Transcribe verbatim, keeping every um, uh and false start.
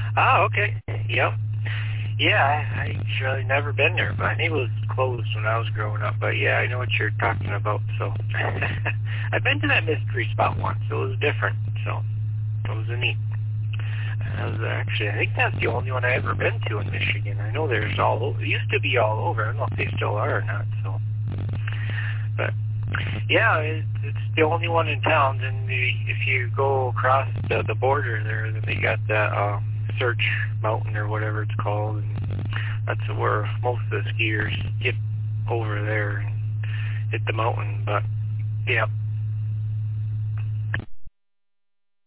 Oh, okay. Yep. Yeah, I, I really never been there, but I think it was closed when I was growing up. But yeah, I know what you're talking about. So I've been to that mystery spot once. It was different, so it was a neat. That was actually, I think that's the only one I ever been to in Michigan. I know there's all over. It used to be all over. I don't know if they still are or not. So, but yeah, it, it's the only one in town. And the, if you go across the, the border there, then they got that uh, Search Mountain or whatever it's called, and that's where most of the skiers get over there and hit the mountain. But yeah,